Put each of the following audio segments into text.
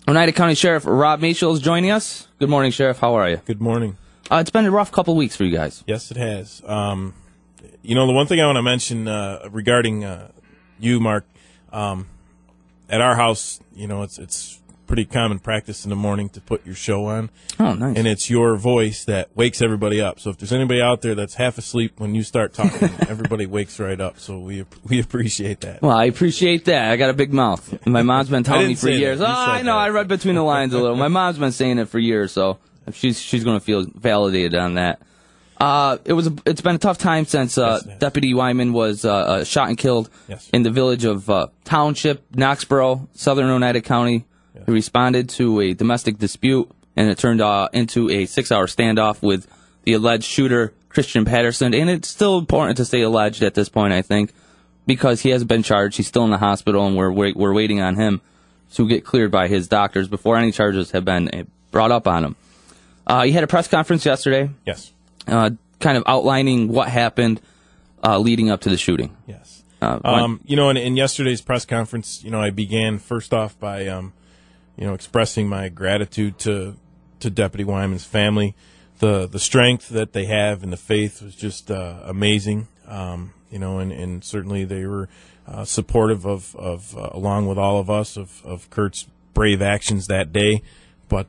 Oneida County Sheriff Rob Meachel is joining us. Good morning, Sheriff. How are you? Good morning. It's been a rough couple of weeks for you guys. Yes, it has. The one thing I want to mention regarding you, Mark, at our house, it's pretty common practice in the morning to put your show on. Oh, nice. And it's your voice that wakes everybody up. So if there's anybody out there that's half asleep when you start talking, everybody wakes right up. So we appreciate that. Well, I appreciate that. I got a big mouth. My mom's been telling me for years. I know. I read between the lines a little. My mom's been saying it for years, so she's going to feel validated on that. It's been a tough time since Deputy Wyman was shot and killed in the village of Township, Knoxboro, southern Oneida County. He responded to a domestic dispute, and it turned into a 6-hour standoff with the alleged shooter, Christian Patterson. And it's still important to say alleged at this point, I think, because he hasn't been charged. He's still in the hospital, and we're waiting on him to get cleared by his doctors before any charges have been brought up on him. He had a press conference yesterday. Yes. Kind of outlining what happened leading up to the shooting. Yes. In yesterday's press conference, I began first off by expressing my gratitude to Deputy Wyman's family. The strength that they have and the faith was just amazing. And certainly they were supportive of along with all of us of Kurt's brave actions that day. But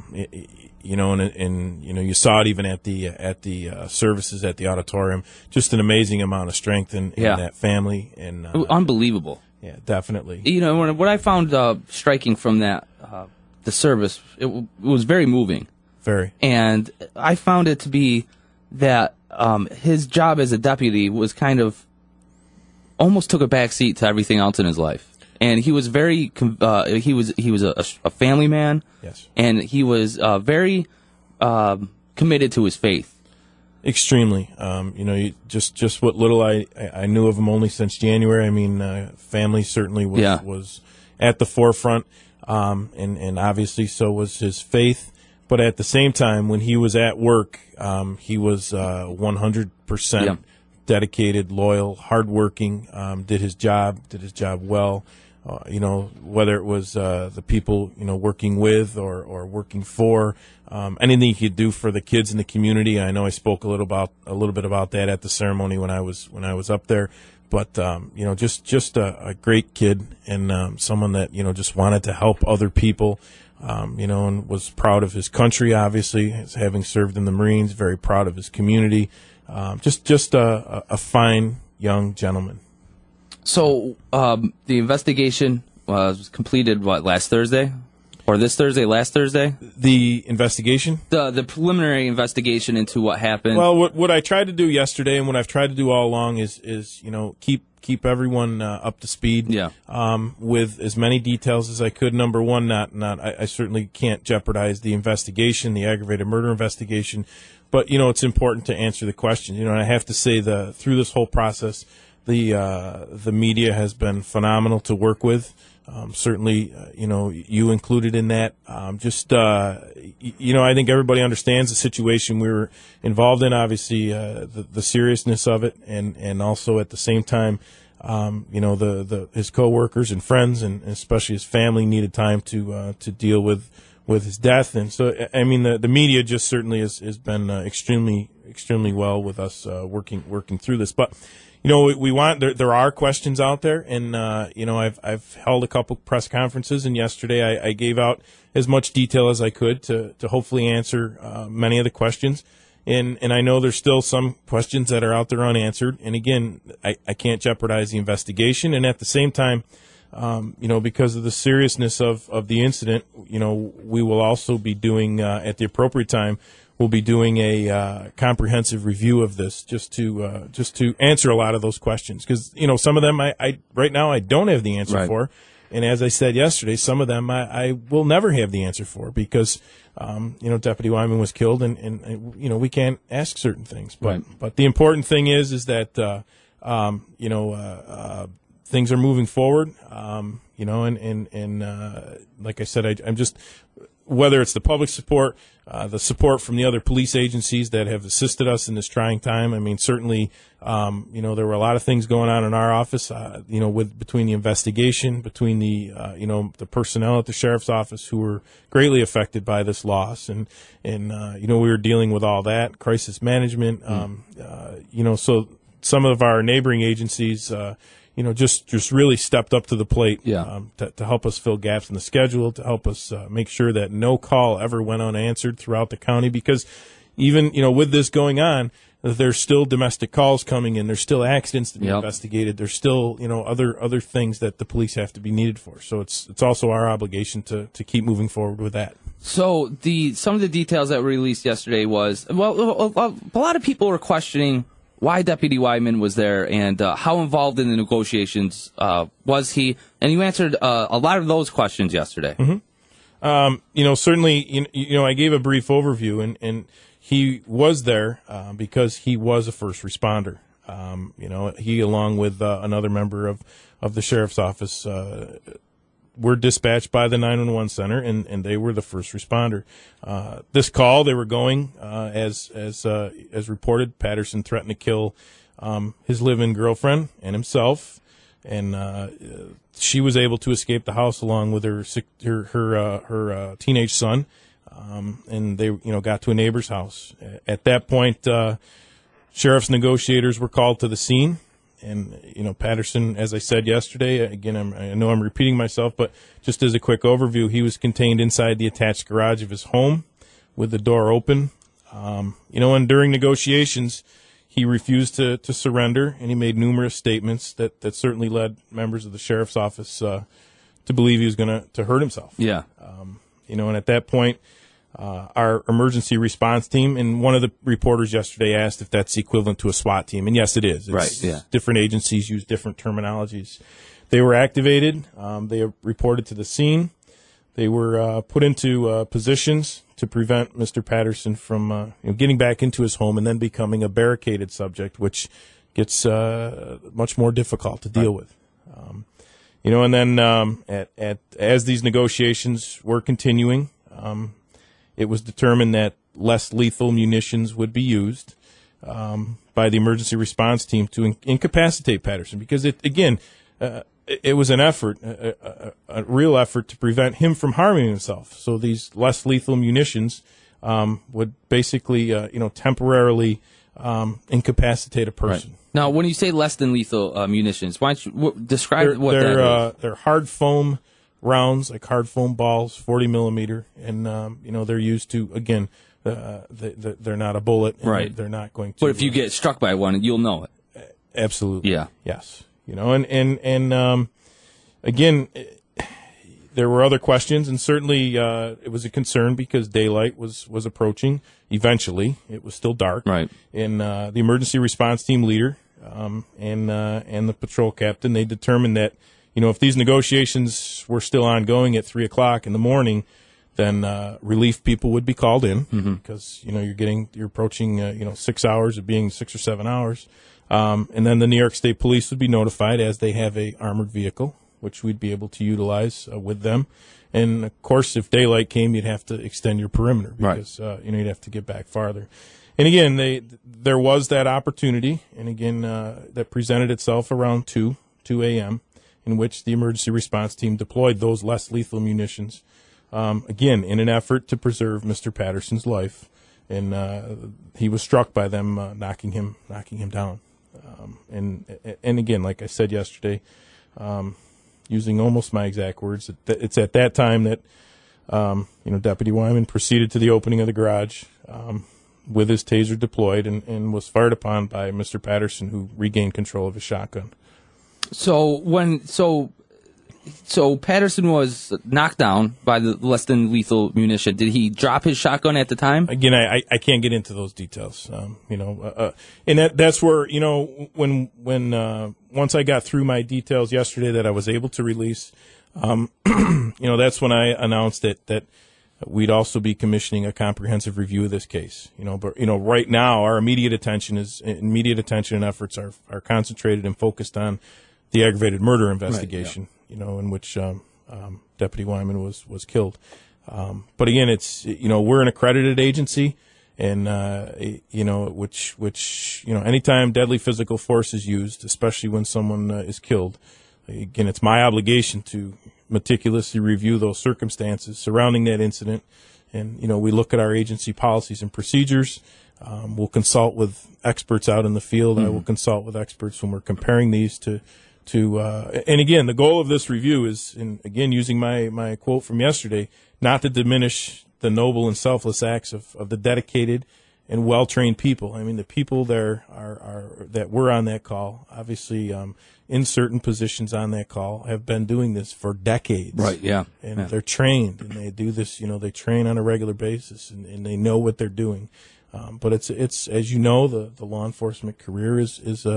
you saw it even at the services at the auditorium. Just an amazing amount of strength in that family, and unbelievable. Yeah, definitely. What I found striking from that the service, it was very moving. Very. And I found it to be that his job as a deputy was kind of almost took a back seat to everything else in his life. And he was very he was a family man. Yes. And he was very committed to his faith. Extremely. Just what little I knew of him only since January. I mean, family certainly was at the forefront, and obviously so was his faith. But at the same time, when he was at work, he was 100% dedicated, loyal, hardworking. Did his job well. Whether it was the people working with or working for, anything he could do for the kids in the community. I know I spoke a little bit about that at the ceremony when I was up there. But just a great kid, and someone that just wanted to help other people, and was proud of his country. Obviously, as having served in the Marines, very proud of his community. Just a fine young gentleman. So the investigation was completed, last Thursday? Or this Thursday, last Thursday? The investigation? The preliminary investigation into what happened. Well, what I tried to do yesterday and what I've tried to do all along is keep everyone up to speed with as many details as I could. Number one, I certainly can't jeopardize the investigation, the aggravated murder investigation, but, it's important to answer the question. And I have to say through this whole process, the media has been phenomenal to work with. Certainly, you included in that. I think everybody understands the situation we were involved in. Obviously, the seriousness of it, and also at the same time, his coworkers and friends, and especially his family, needed time to deal with his death. And so, I mean, the media just certainly has been extremely well with us working through this, but. There are questions out there, and I've held a couple press conferences, and yesterday I gave out as much detail as I could to hopefully answer many of the questions, and I know there's still some questions that are out there unanswered, and again, I can't jeopardize the investigation, and at the same time, because of the seriousness of the incident, we will also be doing at the appropriate time. We'll be doing a comprehensive review of this just to answer a lot of those questions, because some of them I right now I don't have the answer for, and as I said yesterday, some of them I will never have the answer for, because Deputy Wyman was killed, and we can't ask certain things, but the important thing is that things are moving forward, and like I said, I'm just. whether it's the public support, the support from the other police agencies that have assisted us in this trying time. I mean, certainly, there were a lot of things going on in our office, between the investigation, between the personnel at the sheriff's office who were greatly affected by this loss. And we were dealing with all that, crisis management, so some of our neighboring agencies, just really stepped up to the plate to help us fill gaps in the schedule, to help us make sure that no call ever went unanswered throughout the county. Because even, with this going on, there's still domestic calls coming in. There's still accidents to be investigated. There's still, other things that the police have to be needed for. So it's also our obligation to keep moving forward with that. So some of the details that were released yesterday was, a lot of people were questioning why Deputy Wyman was there and how involved in the negotiations was he? And you answered a lot of those questions yesterday. Mm-hmm. Certainly, I gave a brief overview, and he was there because he was a first responder. He, along with another member of the sheriff's office, were dispatched by the 911 center, and they were the first responder. This call, they were going as reported. Patterson threatened to kill his live-in girlfriend and himself, and she was able to escape the house along with her teenage son, and they got to a neighbor's house. At that point, sheriff's negotiators were called to the scene. And, Patterson, as I said yesterday, again, I know I'm repeating myself, but just as a quick overview, he was contained inside the attached garage of his home with the door open. And during negotiations, he refused to surrender, and he made numerous statements that certainly led members of the sheriff's office to believe he was going to hurt himself. Yeah. And at that point, our emergency response team, and one of the reporters yesterday asked if that's equivalent to a SWAT team, and yes, it is. Right, yeah. Different agencies use different terminologies. They were activated. They reported to the scene. They were put into positions to prevent Mr. Patterson from getting back into his home and then becoming a barricaded subject, which gets much more difficult to deal with. And then as these negotiations were continuing, it was determined that less lethal munitions would be used by the emergency response team to incapacitate Patterson, because it was an effort, a real effort to prevent him from harming himself. So these less lethal munitions would basically, temporarily incapacitate a person. Right. Now, when you say less than lethal munitions, why don't you describe what that is? They're hard foam rounds, like hard foam balls, 40 millimeter, and they're used to, again, they're not a bullet, and right? They're not going to. But if you get struck by one, you'll know it. Absolutely. Yeah. Yes. And again, there were other questions, and certainly it was a concern because daylight was approaching. Eventually, it was still dark. Right. And the emergency response team leader and the patrol captain, they determined that, if these negotiations were still ongoing at 3:00 in the morning, then relief people would be called in, because you're approaching 6 hours of being 6 or 7 hours, and then the New York State Police would be notified, as they have a armored vehicle, which we'd be able to utilize with them. And of course, if daylight came, you'd have to extend your perimeter, because you'd have to get back farther. And again, there was that opportunity, and again that presented itself around 2 a.m. in which the emergency response team deployed those less lethal munitions, again, in an effort to preserve Mr. Patterson's life. And he was struck by them knocking him down. And again, like I said yesterday, using almost my exact words, it's at that time that Deputy Wyman proceeded to the opening of the garage with his taser deployed and was fired upon by Mr. Patterson, who regained control of his shotgun. So Patterson was knocked down by the less than lethal munition. Did he drop his shotgun at the time? Again, I can't get into those details. And that's where when once I got through my details yesterday that I was able to release, that's when I announced that we'd also be commissioning a comprehensive review of this case. But right now our immediate attention and efforts are concentrated and focused on the aggravated murder investigation, right, yeah. In which Deputy Wyman was killed. But again, it's, we're an accredited agency, and, which, anytime deadly physical force is used, especially when someone is killed, again, it's my obligation to meticulously review those circumstances surrounding that incident. And, we look at our agency policies and procedures. We'll consult with experts out in the field. I will consult with experts when we're comparing these to and again, the goal of this review is, and again, using my quote from yesterday, not to diminish the noble and selfless acts of the dedicated and well-trained people. I mean, the people there are that were on that call, obviously, in certain positions on that call, have been doing this for decades. Right, yeah. And they're trained, and they do this, they train on a regular basis, and they know what they're doing. But it's as you know, the law enforcement career is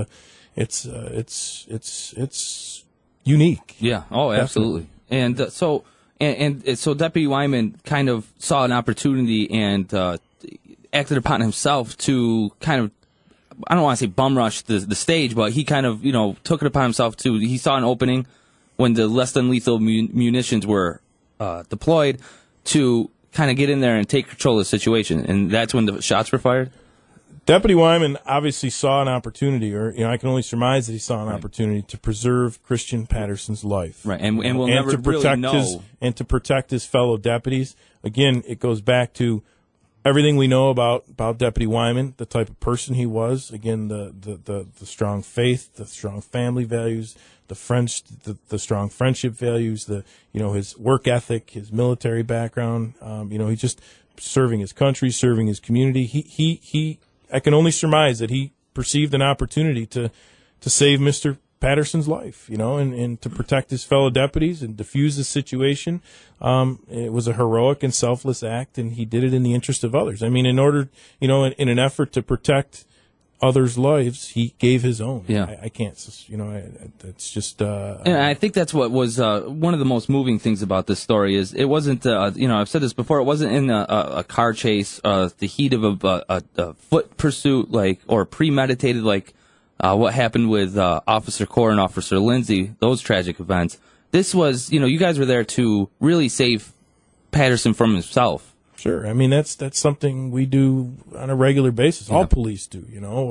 unique. Yeah. Oh, absolutely. And so Deputy Wyman kind of saw an opportunity and acted upon himself to kind of, I don't want to say bum rush the stage, but he kind of, took it upon himself to, he saw an opening when the less than lethal munitions were deployed to kind of get in there and take control of the situation. And that's when the shots were fired? Deputy Wyman obviously saw an opportunity, or I can only surmise that he saw an opportunity to preserve Christian Patterson's life, right? And we'll never to protect really know. And to protect his fellow deputies. Again, it goes back to everything we know about Deputy Wyman, the type of person he was. Again, the strong faith, the strong family values, the strong friendship values, his work ethic, his military background. He's just serving his country, serving his community. I can only surmise that he perceived an opportunity to save Mr. Patterson's life, and to protect his fellow deputies and defuse the situation. It was a heroic and selfless act, and he did it in the interest of others. I mean, in order, in an effort to protect others' lives, he gave his own. Yeah. I can't, it's just. And I think that's what was one of the most moving things about this story is it wasn't, I've said this before, it wasn't in a car chase, the heat of a foot pursuit, or premeditated, what happened with Officer Core and Officer Lindsay, those tragic events. This was, you guys were there to really save Patterson from himself. Sure. I mean, that's something we do on a regular basis. All police do,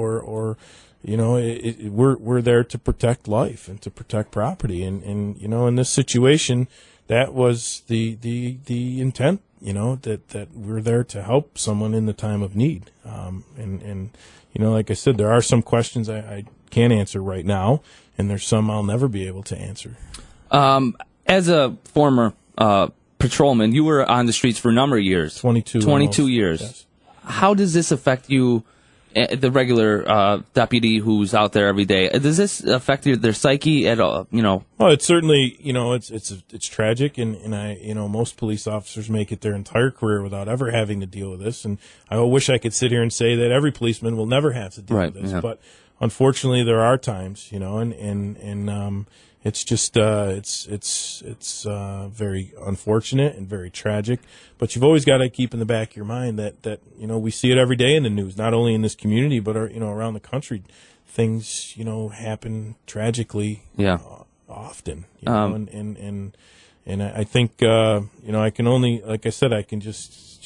we're there to protect life and to protect property. And in this situation, that was the intent, that we're there to help someone in the time of need. Like I said, there are some questions I can't answer right now, and there's some I'll never be able to answer. As a former patrolman, you were on the streets for a number of years. 22 years. Yes. How does this affect you, the regular deputy who's out there every day? Does this affect their psyche at all? Well, it's certainly, it's tragic, and I, most police officers make it their entire career without ever having to deal with this. And I wish I could sit here and say that every policeman will never have to deal with this, but unfortunately, there are times, and it's just it's very unfortunate and very tragic. But you've always got to keep in the back of your mind that we see it every day in the news, not only in this community but around the country. Things happen tragically often. And I think I can only, like I said, I can just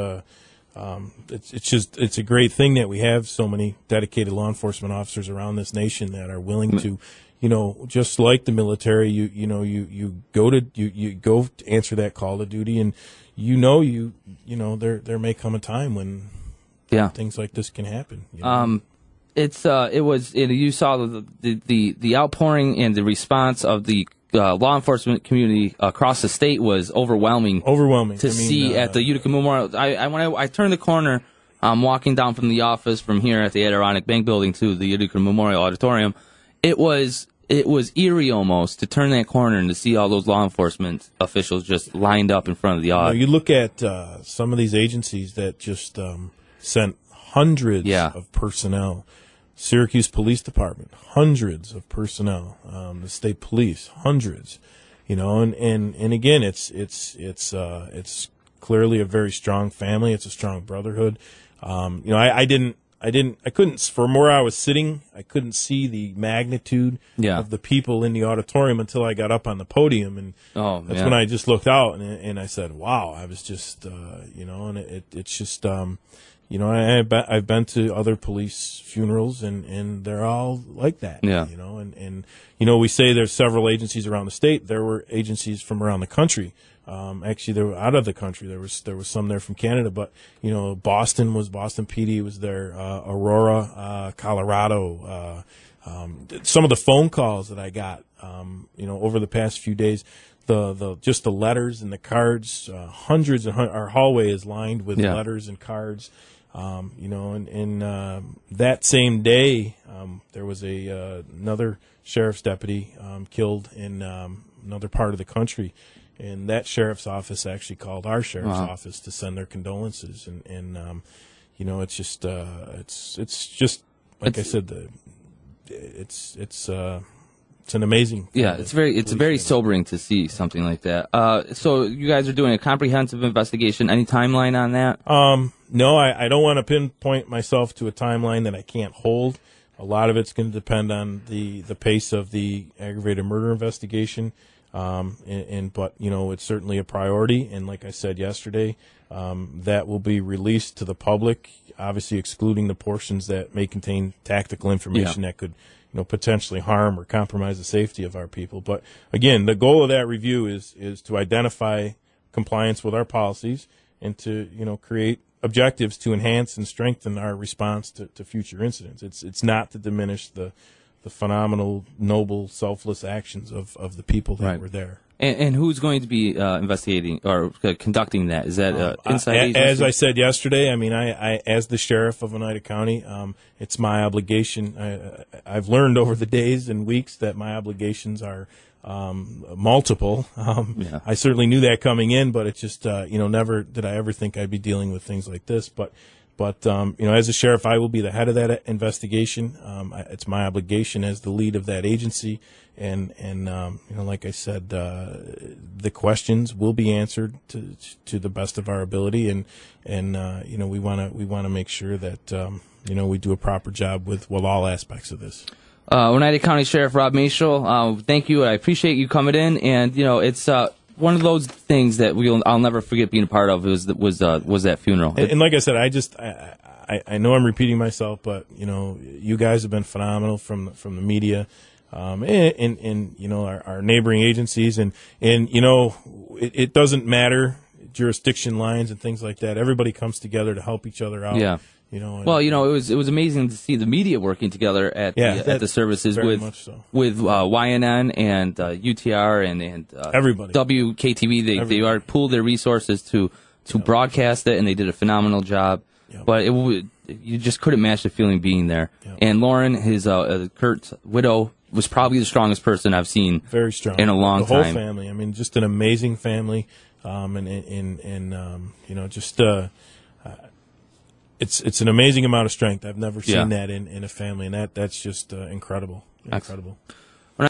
it's a great thing that we have so many dedicated law enforcement officers around this nation that are willing to, just like the military, you go to answer that call to duty, and there may come a time when things like this can happen. You saw the outpouring and the response of the law enforcement community across the state was overwhelming to see at the Utica Memorial. When I turned the corner, walking down from the office from here at the Adirondack Bank Building to the Utica Memorial Auditorium, it was eerie almost to turn that corner and to see all those law enforcement officials just lined up in front of the auditorium. You look at some of these agencies that just sent hundreds of personnel. Syracuse Police Department, hundreds of personnel. The state police, hundreds. And again, it's clearly a very strong family. It's a strong brotherhood. I couldn't, from where I was sitting, I couldn't see the magnitude of the people in the auditorium until I got up on the podium. And that's when I just looked out and I said, wow, I was just, and it's just, I've been to other police funerals and they're all like that, and we say there's several agencies around the state. There were agencies from around the country. Actually, they were out of the country. There was some there from Canada, but Boston PD was there. Aurora, Colorado. Some of the phone calls that I got, over the past few days, just the letters and the cards. Hundreds of our hallway is lined with letters and cards. That same day, there was another sheriff's deputy killed in another part of the country. And that sheriff's office actually called our sheriff's office to send their condolences, and it's just like I said, it's an amazing. Yeah, it's very sobering to see something like that. So you guys are doing a comprehensive investigation. Any timeline on that? No, I don't want to pinpoint myself to a timeline that I can't hold. A lot of it's going to depend on the pace of the aggravated murder investigation. But it's certainly a priority. And like I said yesterday, that will be released to the public, obviously excluding the portions that may contain tactical information that could, potentially harm or compromise the safety of our people. But again, the goal of that review is to identify compliance with our policies and to, create objectives to enhance and strengthen our response to future incidents. It's not to diminish the phenomenal, noble, selfless actions of the people that were there. And who's going to be investigating or conducting that? Is that inside agency? As I said yesterday, I as the sheriff of Oneida County, it's my obligation. I've learned over the days and weeks that my obligations are multiple. I certainly knew that coming in, but it's just, never did I ever think I'd be dealing with things like this. But as a sheriff, I will be the head of that investigation. It's my obligation as the lead of that agency. And like I said, the questions will be answered to the best of our ability. And we want to make sure that, we do a proper job with all aspects of this. Oneida County Sheriff Rob Mashel, thank you. I appreciate you coming in. And, it's, one of those things that I'll never forget being a part of was that funeral. And like I said, I know I'm repeating myself, but you guys have been phenomenal from the media, and our neighboring agencies, and it doesn't matter jurisdiction lines and things like that. Everybody comes together to help each other out. Yeah. It was amazing to see the media working together at the services with YNN and UTR and everybody. WKTV. They pooled their resources to broadcast it, and they did a phenomenal job. Yep. But you just couldn't match the feeling being there. Yep. And Lauren, his Kurt's widow, was probably the strongest person I've seen. Very strong in a long time. The whole family. Just an amazing family, It's an amazing amount of strength. I've never seen that in a family, and that's just incredible. Incredible.